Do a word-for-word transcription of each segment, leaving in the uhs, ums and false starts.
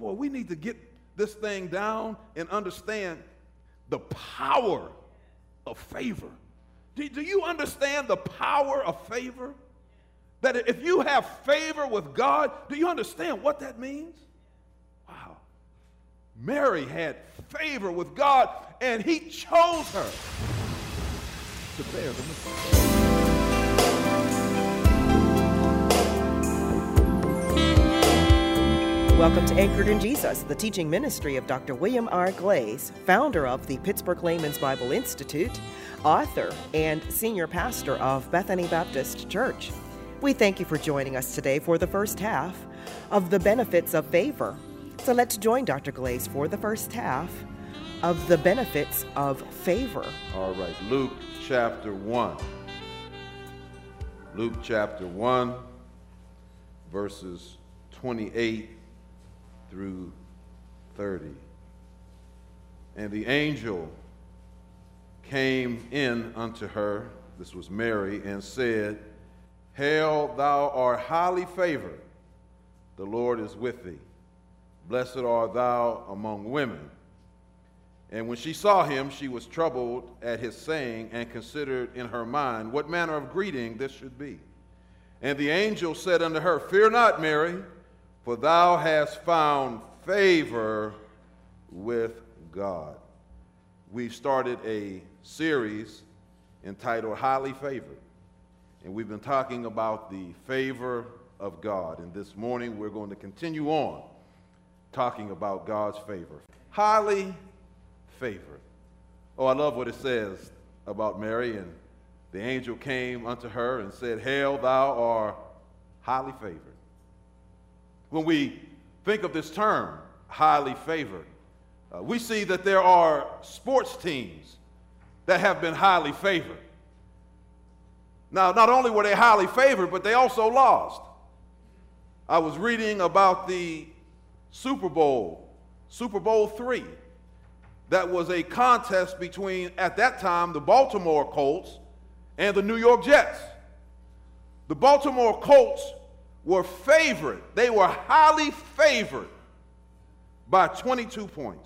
boy, we need to get this thing down and understand the power of favor. Do, do you understand the power of favor? That if you have favor with God, do you understand what that means? Wow. Mary had favor with God, and he chose her to bear the Messiah. Welcome to Anchored in Jesus, the teaching ministry of Doctor William R. Glaze, founder of the Pittsburgh Layman's Bible Institute, author, and senior pastor of Bethany Baptist Church. We thank you for joining us today for the first half of the benefits of favor. So let's join Doctor Glaze for the first half of the benefits of favor. All right, Luke chapter one. Luke chapter one, verses twenty-eight through thirty. And the angel came in unto her, this was Mary, and said, Hail, thou art highly favored, the Lord is with thee. Blessed art thou among women. And when she saw him, she was troubled at his saying, and considered in her mind what manner of greeting this should be. And the angel said unto her, Fear not, Mary, for thou hast found favor with God. We've started a series entitled Highly Favored, and we've been talking about the favor of God. And this morning we're going to continue on talking about God's favor. Highly favored. Oh, I love what it says about Mary. And the angel came unto her and said, Hail, thou art highly favored. When we think of this term, highly favored, uh, we see that there are sports teams that have been highly favored. Now, not only were they highly favored, but they also lost. I was reading about the Super Bowl, Super Bowl three. That was a contest between, at that time, the Baltimore Colts and the New York Jets. The Baltimore Colts were favored. They were highly favored by twenty-two points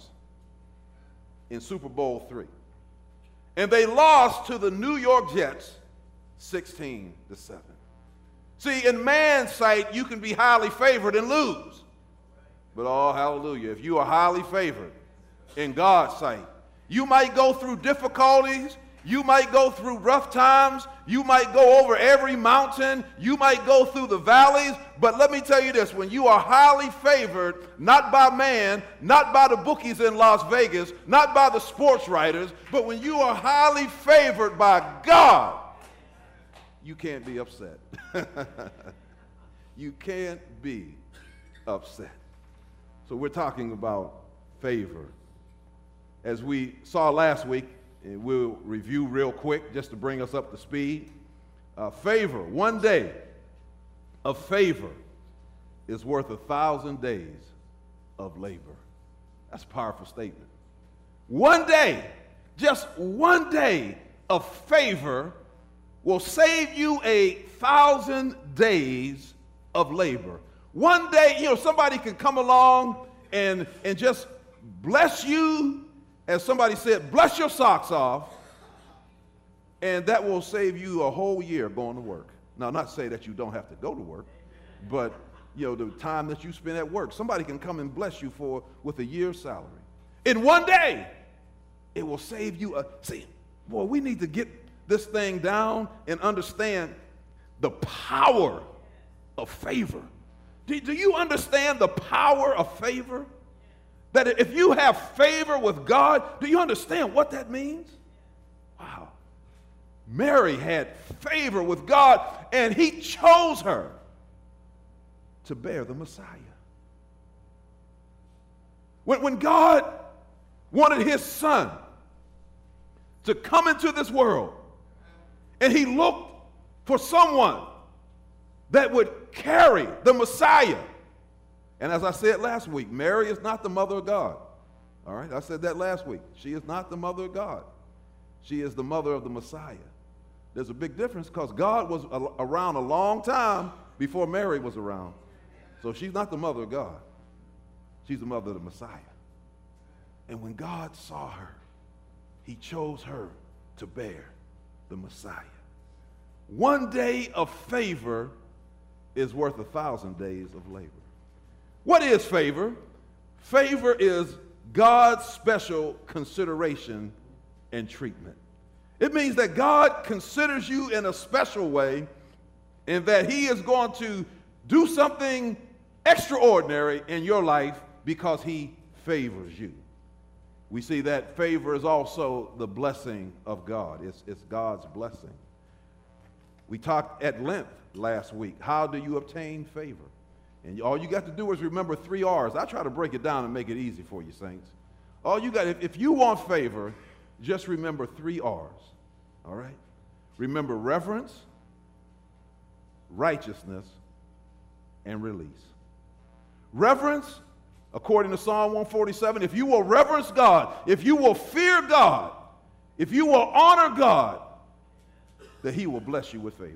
in Super Bowl three. And they lost to the New York Jets sixteen to seven. See, in man's sight, you can be highly favored and lose. But oh, hallelujah, if you are highly favored in God's sight, you might go through difficulties. You might go through rough times. You might go over every mountain. You might go through the valleys. But let me tell you this, when you are highly favored, not by man, not by the bookies in Las Vegas, not by the sports writers, but when you are highly favored by God, you can't be upset. You can't be upset. So we're talking about favor. As we saw last week, and we'll review real quick just to bring us up to speed. Uh, favor, one day of favor is worth a thousand days of labor. That's a powerful statement. One day, just one day of favor will save you a thousand days of labor. One day, you know, somebody can come along and, and just bless you. As somebody said, bless your socks off, and that will save you a whole year going to work. Now, not say that you don't have to go to work, but you know, the time that you spend at work, somebody can come and bless you for with a year's salary. In one day, it will save you a, see, boy, we need to get this thing down and understand the power of favor. Do, do you understand the power of favor? That if you have favor with God, do you understand what that means? Wow. Mary had favor with God, and he chose her to bear the Messiah. When, when God wanted his son to come into this world, and he looked for someone that would carry the Messiah. And as I said last week, Mary is not the mother of God. All right, I said that last week. She is not the mother of God. She is the mother of the Messiah. There's a big difference because God was a- around a long time before Mary was around. So she's not the mother of God. She's the mother of the Messiah. And when God saw her, he chose her to bear the Messiah. One day of favor is worth a thousand days of labor. What is favor? Favor is God's special consideration and treatment. It means that God considers you in a special way and that he is going to do something extraordinary in your life because he favors you. We see that favor is also the blessing of God. It's, it's God's blessing. We talked at length last week. How do you obtain favor? And all you got to do is remember three R's. I try to break it down and make it easy for you, saints. All you got, if, if you want favor, just remember three R's. All right? Remember reverence, righteousness, and release. Reverence, according to Psalm one forty-seven, if you will reverence God, if you will fear God, if you will honor God, that he will bless you with favor.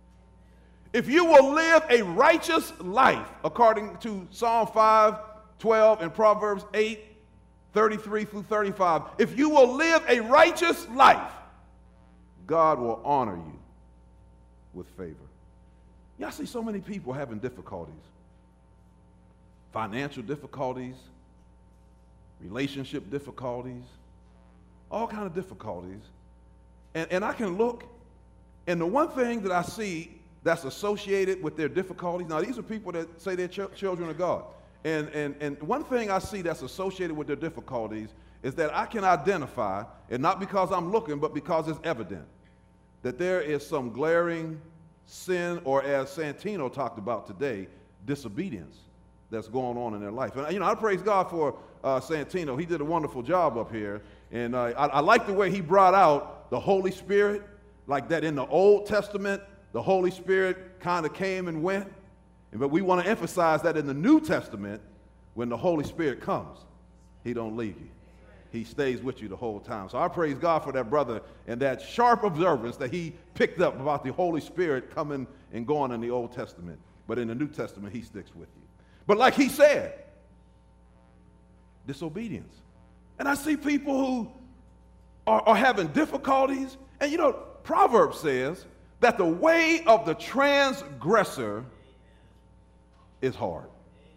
If you will live a righteous life, according to Psalm five twelve and Proverbs eight thirty-three through thirty-five, if you will live a righteous life, God will honor you with favor. Y'all see so many people having difficulties. Financial difficulties, relationship difficulties, all kinds of difficulties. And, and I can look, and the one thing that I see that's associated with their difficulties, now these are people that say they're ch- children of God. And, and, and one thing I see that's associated with their difficulties is that I can identify, and not because I'm looking, but because it's evident, that there is some glaring sin, or as Santino talked about today, disobedience that's going on in their life. And, you know, I praise God for uh, Santino. He did a wonderful job up here. And uh, I, I like the way he brought out the Holy Spirit, like that in the Old Testament, the Holy Spirit kind of came and went. But we want to emphasize that in the New Testament, when the Holy Spirit comes, he don't leave you. He stays with you the whole time. So I praise God for that brother and that sharp observance that he picked up about the Holy Spirit coming and going in the Old Testament. But in the New Testament, he sticks with you. But like he said, disobedience. And I see people who are, are having difficulties. And you know, Proverbs says that the way of the transgressor is hard.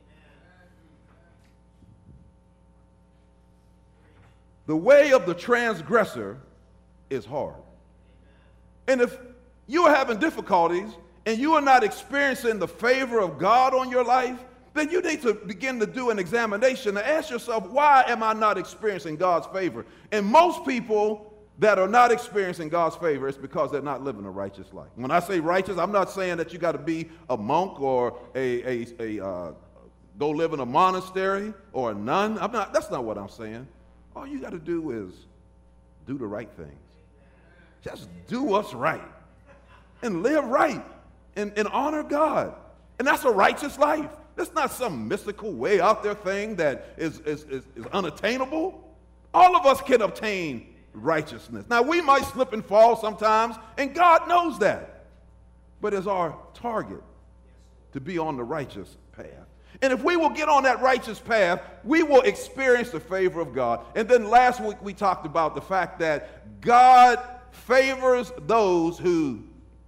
The way of the transgressor is hard. And if you are having difficulties and you are not experiencing the favor of God on your life, then you need to begin to do an examination and ask yourself, why am I not experiencing God's favor? And most people that are not experiencing God's favor, it's because they're not living a righteous life. When I say righteous, I'm not saying that you got to be a monk or a, a, a uh, go live in a monastery or a nun. I'm not. That's not what I'm saying. All you got to do is do the right things. Just do what's right and live right and, and honor God. And that's a righteous life. That's not some mystical way out there thing that is, is, is, is unattainable. All of us can obtain righteousness. Now, we might slip and fall sometimes, and God knows that. But it's our target to be on the righteous path. And if we will get on that righteous path, we will experience the favor of God. And then last week we talked about the fact that God favors those who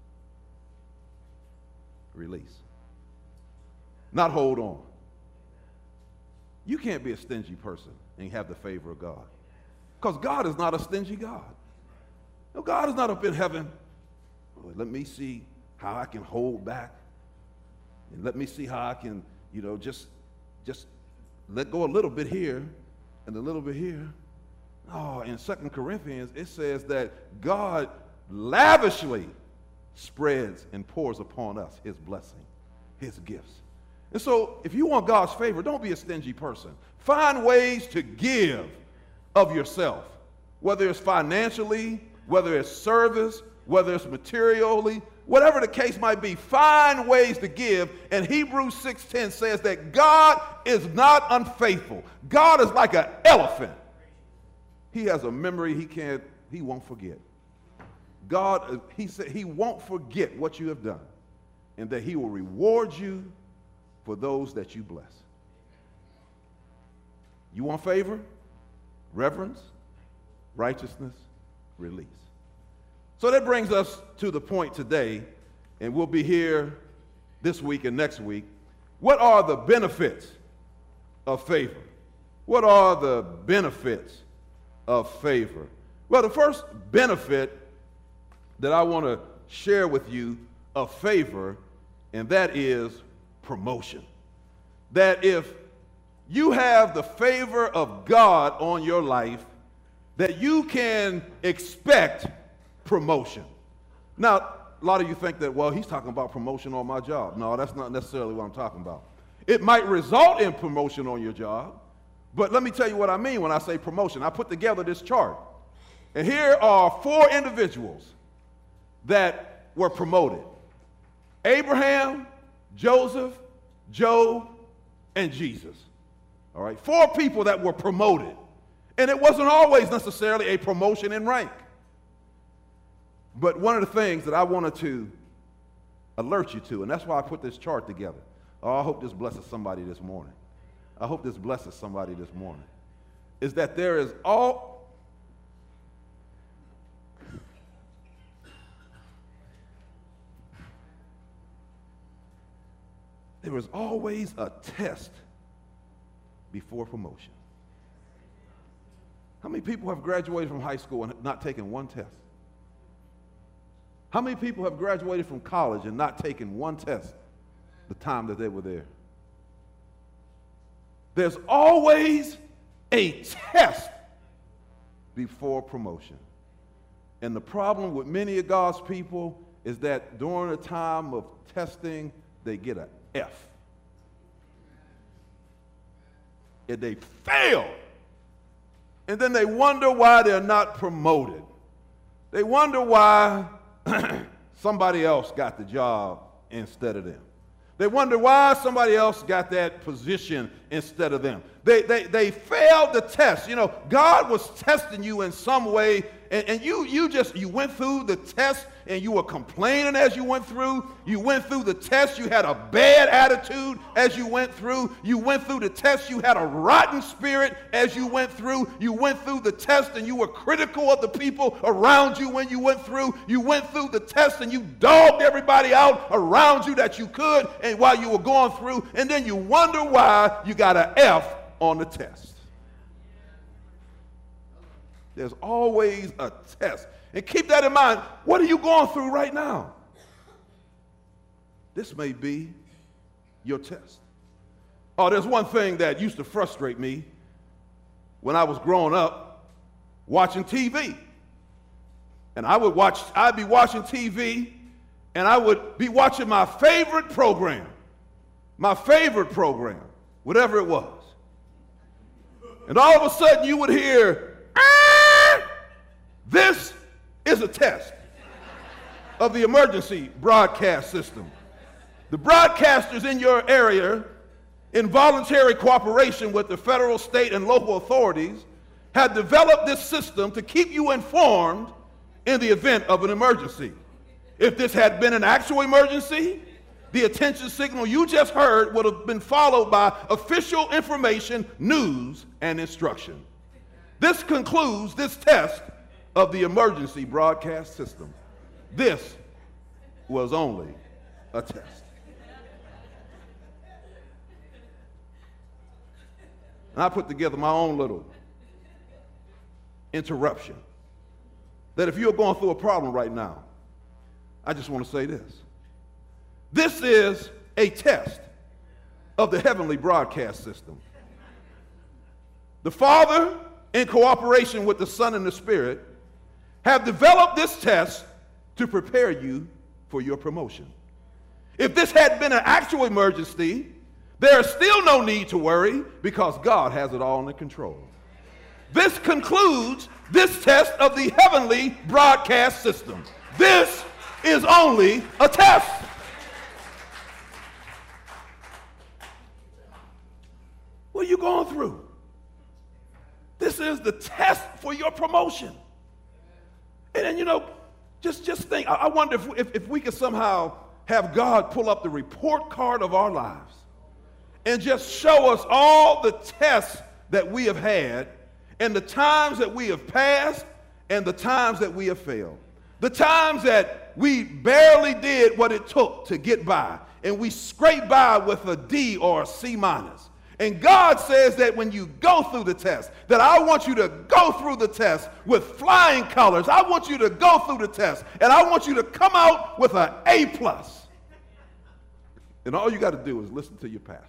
release, not hold on. You can't be a stingy person and have the favor of God, because God is not a stingy God. No, God is not up in heaven. Oh, let me see how I can hold back, and let me see how I can, you know, just, just let go a little bit here and a little bit here. Oh, in Second Corinthians, it says that God lavishly spreads and pours upon us his blessing, his gifts. And so if you want God's favor, don't be a stingy person. Find ways to give of yourself, whether it's financially, whether it's service, whether it's materially, whatever the case might be. Find ways to give. And Hebrews six ten says that God is not unfaithful. God is like an elephant. He has a memory he can't, he won't forget. God, he said he won't forget what you have done, and that he will reward you for those that you bless. You want favor? Reverence, righteousness, release. So that brings us to the point today, and we'll be here this week and next week. What are the benefits of favor? What are the benefits of favor? Well, the first benefit that I want to share with you of favor, and that is promotion. That if you have the favor of God on your life, that you can expect promotion. Now, a lot of you think that, well, he's talking about promotion on my job. No, that's not necessarily what I'm talking about. It might result in promotion on your job, but let me tell you what I mean when I say promotion. I put together this chart, and here are four individuals that were promoted: Abraham, Joseph, Job, and Jesus. All right, four people that were promoted. And it wasn't always necessarily a promotion in rank. But one of the things that I wanted to alert you to, and that's why I put this chart together. Oh, I hope this blesses somebody this morning. I hope this blesses somebody this morning. Is that there is all... There is always a test before promotion. How many people have graduated from high school and not taken one test? How many people have graduated from college and not taken one test the time that they were there? There's always a test before promotion. And the problem with many of God's people is that during a time of testing, they get an F. And they fail. And then they wonder why they're not promoted. They wonder why somebody else got the job instead of them. They wonder why somebody else got that position instead of them. They, they, they failed the test. You know, God was testing you in some way, and, and you, you just, you went through the test and you were complaining as you went through. You went through the test, you had a bad attitude as you went through. You went through the test, you had a rotten spirit as you went through. You went through the test and you were critical of the people around you when you went through. You went through the test and you dogged everybody out around you that you could and while you were going through, and then you wonder why you got an F on the test. There's always a test. And keep that in mind. What are you going through right now? This may be your test. Oh, there's one thing that used to frustrate me when I was growing up, watching T V. And I would watch, I'd be watching T V, and I would be watching my favorite program, my favorite program, whatever it was. And all of a sudden you would hear, ah! This is a test of the emergency broadcast system. The broadcasters in your area, in voluntary cooperation with the federal, state, and local authorities, have developed this system to keep you informed in the event of an emergency. If this had been an actual emergency, the attention signal you just heard would have been followed by official information, news, and instruction. This concludes this test of the emergency broadcast system. This was only a test. And I put together my own little interruption that if you're going through a problem right now, I just want to say this. This is a test of the heavenly broadcast system. The Father, in cooperation with the Son and the Spirit, have developed this test to prepare you for your promotion. If this had been an actual emergency, there is still no need to worry because God has it all under control. This concludes this test of the heavenly broadcast system. This is only a test. What are you going through? This is the test for your promotion. And then, you know, just, just think, I wonder if, if, if we could somehow have God pull up the report card of our lives and just show us all the tests that we have had, and the times that we have passed, and the times that we have failed. The times that we barely did what it took to get by, and we scraped by with a D or a C minus. And God says that when you go through the test, that I want you to go through the test with flying colors. I want you to go through the test, and I want you to come out with an A plus. And all you got to do is listen to your pastor.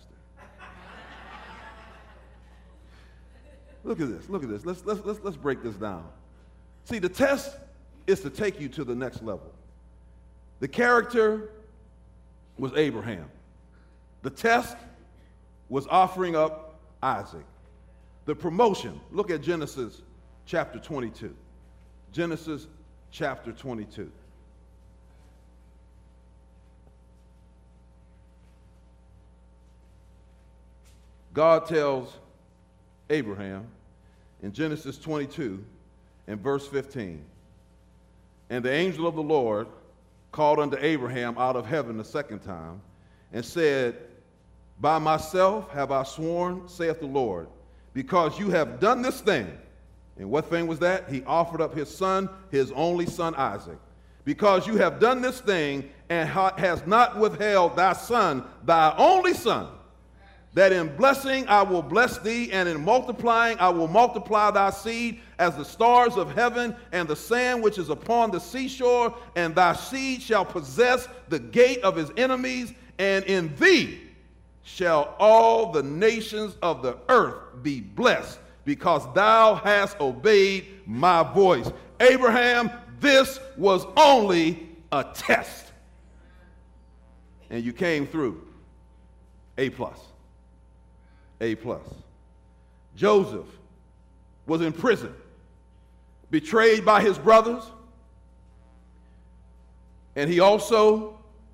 Look at this. Look at this. Let's, let's, let's, let's break this down. See, the test is to take you to the next level. The character was Abraham. The test was offering up Isaac. The promotion, look at Genesis chapter twenty-two. Genesis chapter twenty-two. God tells Abraham in Genesis twenty-two and verse fifteen, and the angel of the Lord called unto Abraham out of heaven the second time and said, by myself have I sworn, saith the Lord, because you have done this thing. And what thing was that? He offered up his son, his only son Isaac. Because you have done this thing and ha- has not withheld thy son, thy only son, that in blessing I will bless thee, and in multiplying I will multiply thy seed as the stars of heaven and the sand which is upon the seashore, and thy seed shall possess the gate of his enemies, and in thee shall all the nations of the earth be blessed, because thou hast obeyed my voice. Abraham, this was only a test. And you came through. A plus. A plus. Joseph was in prison, betrayed by his brothers, and he also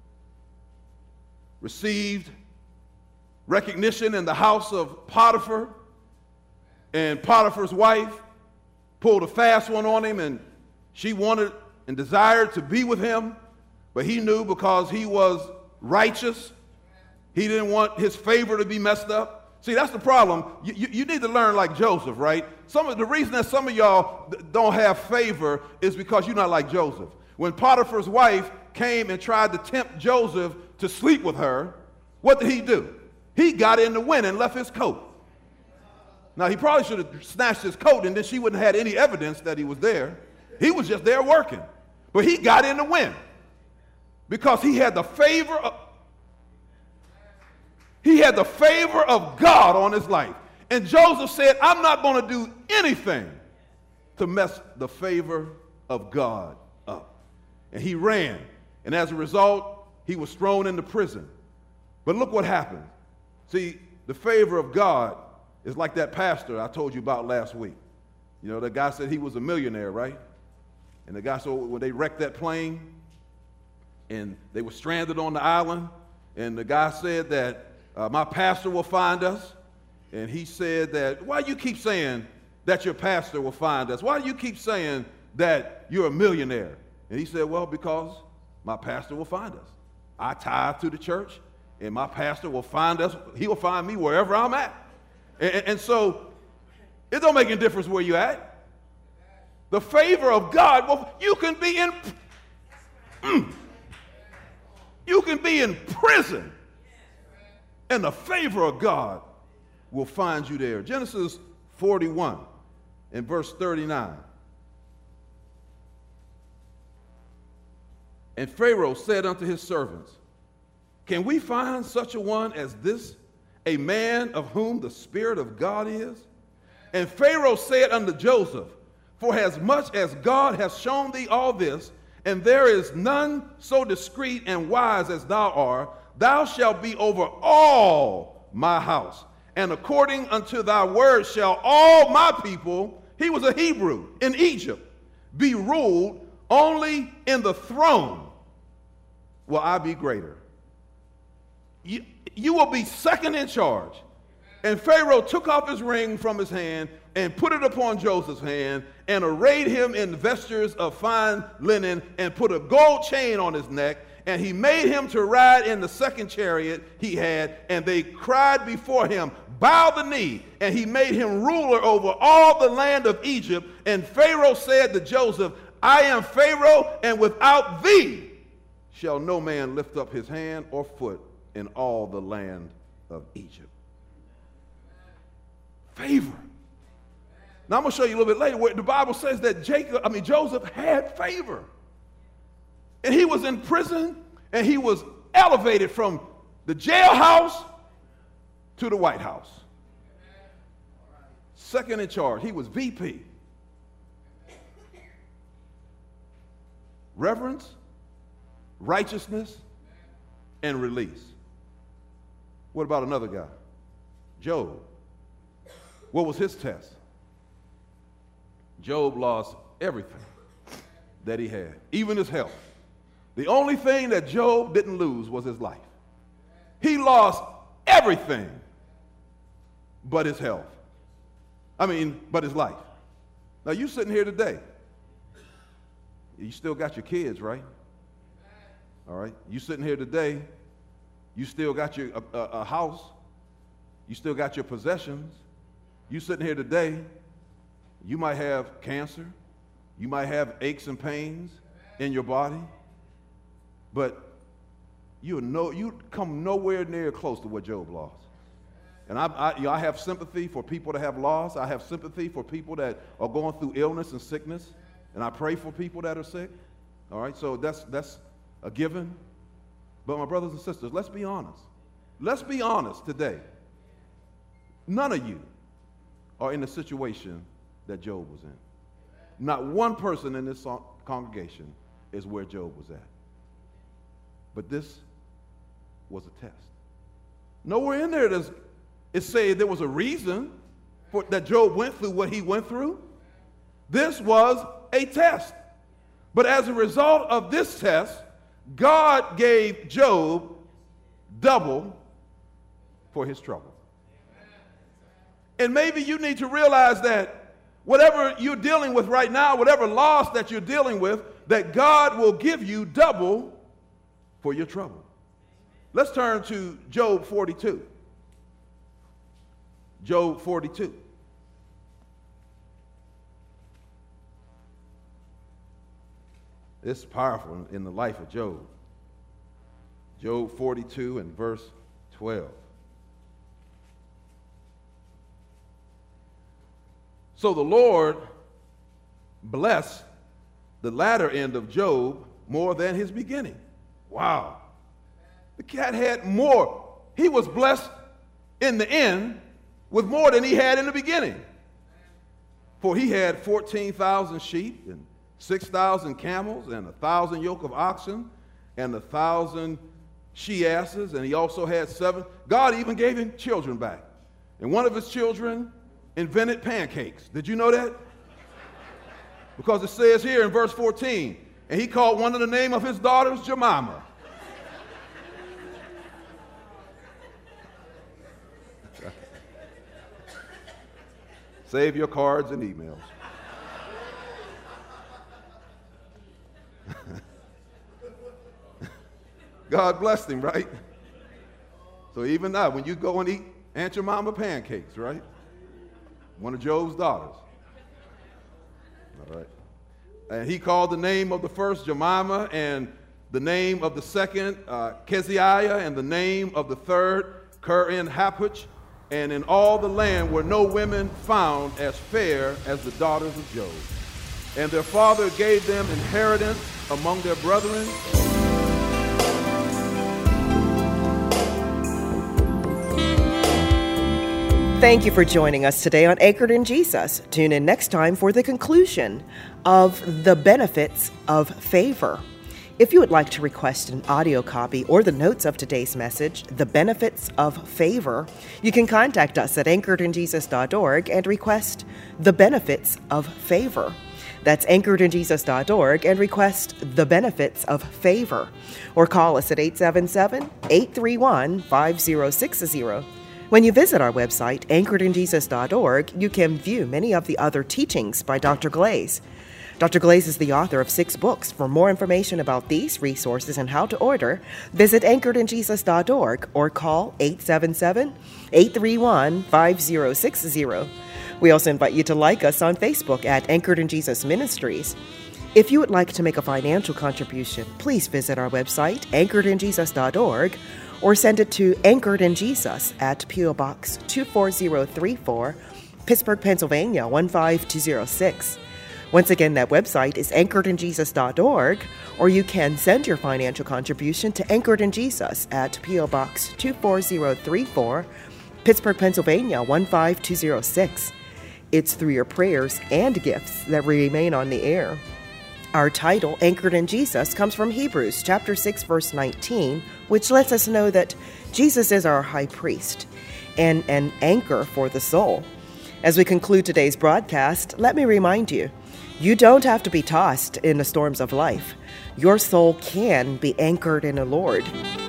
received recognition in the house of Potiphar, and Potiphar's wife pulled a fast one on him, and she wanted and desired to be with him, but he knew because he was righteous, he didn't want his favor to be messed up. See, that's the problem. You, you, you need to learn like Joseph, right? Some of the reason that some of y'all don't have favor is because you're not like Joseph. When Potiphar's wife came and tried to tempt Joseph to sleep with her, what did he do? He got in the wind and left his coat. Now, he probably should have snatched his coat, and then she wouldn't have had any evidence that he was there. He was just there working. But he got in the wind because he had the favor of, he had the favor of God on his life. And Joseph said, I'm not going to do anything to mess the favor of God up. And he ran. And as a result, he was thrown into prison. But look what happened. See, the favor of God is like that pastor I told you about last week. You know, the guy said he was a millionaire, right? And the guy said when they wrecked that plane and they were stranded on the island, and the guy said that uh, my pastor will find us. And he said that, why do you keep saying that your pastor will find us? Why do you keep saying that you're a millionaire? And he said, well, because my pastor will find us. I tithe to the church, and my pastor will find us. He will find me wherever I'm at. And, and so it don't make any difference where you're at. The favor of God, well, you can be in, mm, you can be in prison, and the favor of God will find you there. Genesis forty-one and verse thirty-nine. And Pharaoh said unto his servants, can we find such a one as this, a man of whom the Spirit of God is? And Pharaoh said unto Joseph, for as much as God hath shown thee all this, and there is none so discreet and wise as thou art, thou shalt be over all my house. And according unto thy word shall all my people, he was a Hebrew in Egypt, be ruled. Only in the throne will I be greater. You, you will be second in charge. And Pharaoh took off his ring from his hand and put it upon Joseph's hand and arrayed him in vestures of fine linen and put a gold chain on his neck And he made him to ride in the second chariot he had, and they cried before him, bow the knee, and he made him ruler over all the land of Egypt. And Pharaoh said to Joseph, I am Pharaoh, and without thee shall no man lift up his hand or foot in all the land of Egypt. Favor. Now I'm going to show you a little bit later where the Bible says that Jacob, I mean Joseph had favor. And he was in prison, and he was elevated from the jailhouse to the White House. Second in charge. He was V P. Reverence, righteousness, and release. What about another guy? Job. What was his test? Job lost everything that he had, even his health. The only thing that Job didn't lose was his life. He lost everything but his health. I mean, but his life. Now, you sitting here today. You still got your kids, right? All right. You sitting here today. You still got your a, a, a house. You still got your possessions. You sitting here today. You might have cancer. You might have aches and pains in your body. But you know you come nowhere near close to what Job lost. And I, I, you know, I have sympathy for people that have lost. I have sympathy for people that are going through illness and sickness. And I pray for people that are sick. All right, so that's that's a given. But my brothers and sisters, let's be honest. Let's be honest today. None of you are in the situation that Job was in. Not one person in this congregation is where Job was at. But this was a test. Nowhere in there does it say there was a reason for that Job went through what he went through. This was a test. But as a result of this test, God gave Job double for his trouble. And maybe you need to realize that whatever you're dealing with right now, whatever loss that you're dealing with, that God will give you double for your trouble. Let's turn to Job forty-two. Job forty-two. This is powerful in the life of Job. Job forty-two and verse twelve. So the Lord blessed the latter end of Job more than his beginning. Wow. The cat had more. He was blessed in the end with more than he had in the beginning. For he had fourteen thousand sheep and six thousand camels and a thousand yoke of oxen and a thousand she-asses, and he also had seven. God even gave him children back. And one of his children invented pancakes. Did you know that? Because it says here in verse fourteen, and he called one of the name of his daughters Jemima. Save your cards and emails. God blessed him, right? So even now, when you go and eat Aunt Jemima pancakes, right? One of Job's daughters. All right. And he called the name of the first Jemima, and the name of the second uh, Keziah, and the name of the third Ker-en-Happuch. And in all the land were no women found as fair as the daughters of Job. And their father gave them inheritance among their brethren. Thank you for joining us today on Anchored in Jesus. Tune in next time for the conclusion of the benefits of favor. If you would like to request an audio copy or the notes of today's message, The Benefits of Favor, you can contact us at anchored in jesus dot org and request The Benefits of Favor. That's anchored in jesus dot org and request The Benefits of Favor. Or call us at eight seven seven, eight three one, five zero six zero. When you visit our website, anchored in jesus dot org, you can view many of the other teachings by Doctor Glaze. Doctor Glaze is the author of six books. For more information about these resources and how to order, visit anchored in jesus dot org or call eight seven seven, eight three one, five zero six zero. We also invite you to like us on Facebook at Anchored in Jesus Ministries. If you would like to make a financial contribution, please visit our website, anchored in jesus dot org, or send it to Anchored in Jesus at P O Box two four zero three four, Pittsburgh, Pennsylvania one five two zero six. Once again, that website is anchored in jesus dot org, or you can send your financial contribution to Anchored in Jesus at P O Box two four zero three four, Pittsburgh, Pennsylvania one five two zero six. It's through your prayers and gifts that we remain on the air. Our title, Anchored in Jesus, comes from Hebrews chapter six, verse nineteen, which lets us know that Jesus is our high priest and an anchor for the soul. As we conclude today's broadcast, let me remind you, you don't have to be tossed in the storms of life. Your soul can be anchored in the Lord.